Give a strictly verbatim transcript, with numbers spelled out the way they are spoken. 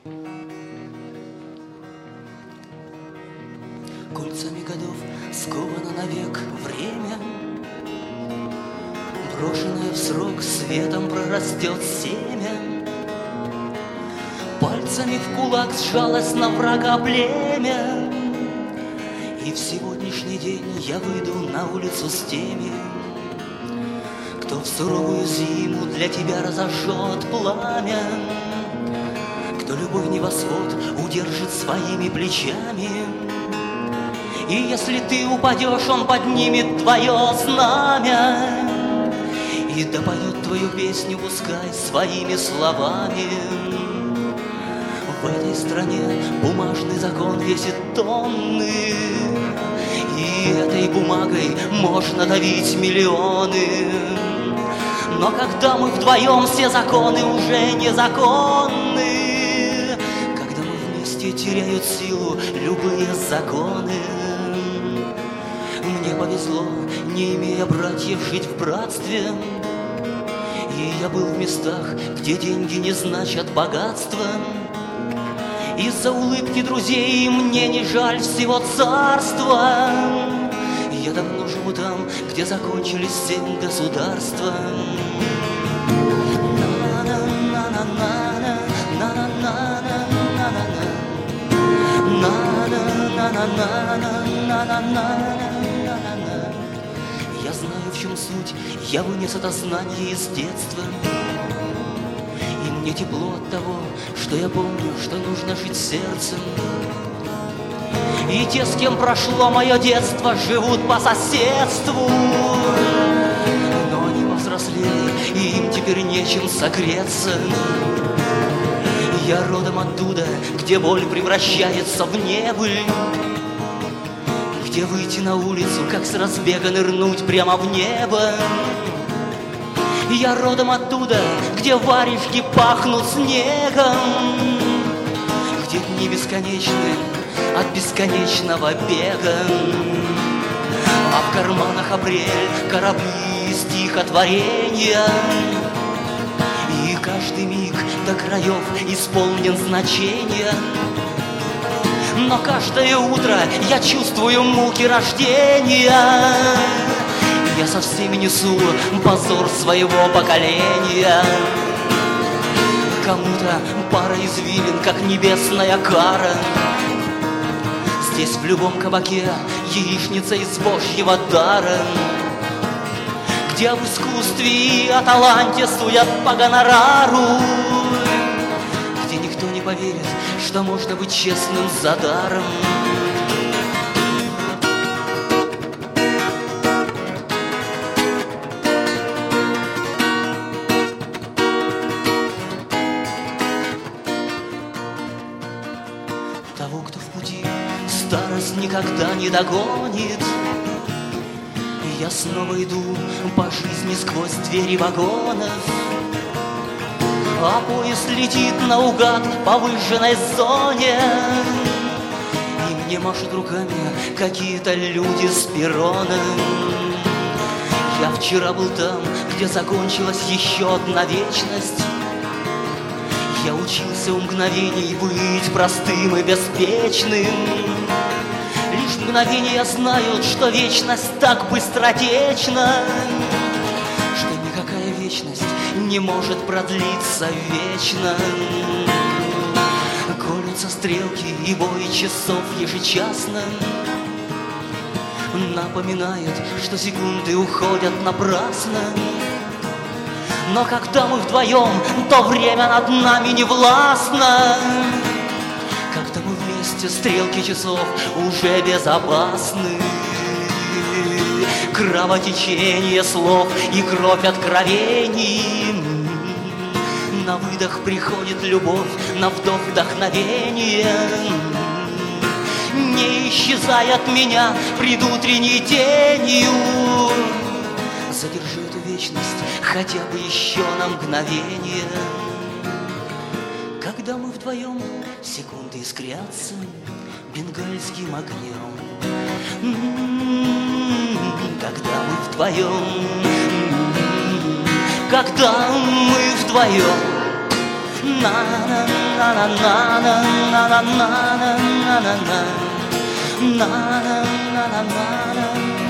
Кольцами годов сковано навек время, брошенное в срок светом прорастет семя. Пальцами в кулак сжалось на врага племя, и в сегодняшний день я выйду на улицу с теми, кто в суровую зиму для тебя разожжет пламя, кто любой небосвод удержит своими плечами. И если ты упадешь, он поднимет твое знамя и допоет твою песню, пускай своими словами. В этой стране бумажный закон весит тонны, и этой бумагой можно давить миллионы. Но когда мы вдвоем, все законы уже незаконны. Когда мы вместе, теряют силу любые законы. Мне повезло, не имея братьев, жить в братстве. И я был в местах, где деньги не значат богатства. Из-за улыбки друзей мне не жаль всего царства. Я давно живу там, где закончились семь государства. Я знаю, в чем суть, я вынес это знание из детства. И мне тепло от того, что я помню, что нужно жить сердцем. И те, с кем прошло мое детство, живут по соседству. Но они повзрослели, и им теперь нечем согреться. Я родом оттуда, где боль превращается в небыль, где выйти на улицу, как с разбега нырнуть прямо в небо. Я родом оттуда, где варежки пахнут снегом, где дни бесконечны от бесконечного бега. А в карманах апрель, корабли, стихотворения. И каждый миг до краев исполнен значения. Но каждое утро я чувствую муки рождения. Я со всеми несу позор своего поколения. Кому-то пара извилин, как небесная кара. Здесь в любом кабаке яичница из божьего дара, где в искусстве и о таланте судят по гонорару, где никто не поверит, что можно быть честным за даром. Того, кто в пути, старость никогда не догонит. И я снова иду по жизни сквозь двери вагонов, а поезд летит наугад по выжженной зоне. И мне машут руками какие-то люди с перрона. Я вчера был там, где закончилась еще одна вечность. Я учился у мгновений быть простым и беспечным. Лишь мгновения знают, что вечность так быстротечна, что никакая вечность не может продлиться вечно. Колются стрелки, и бой часов ежечасно напоминает, что секунды уходят напрасно. Но когда мы вдвоем, то время над нами не властно. Когда мы вместе, стрелки часов уже безопасны. Кровотечение слов и кровь откровений. На выдох приходит любовь, на вдох вдохновение. Не исчезай от меня предутренней тенью. Задержи эту вечность хотя бы еще на мгновение. Когда мы вдвоем, секунды искрятся бенгальским огнем. Когда мы вдвоем, когда мы вдвоем, На-на-на-на-на-на-на-на-на-на-на-на-на-на-на-на-на.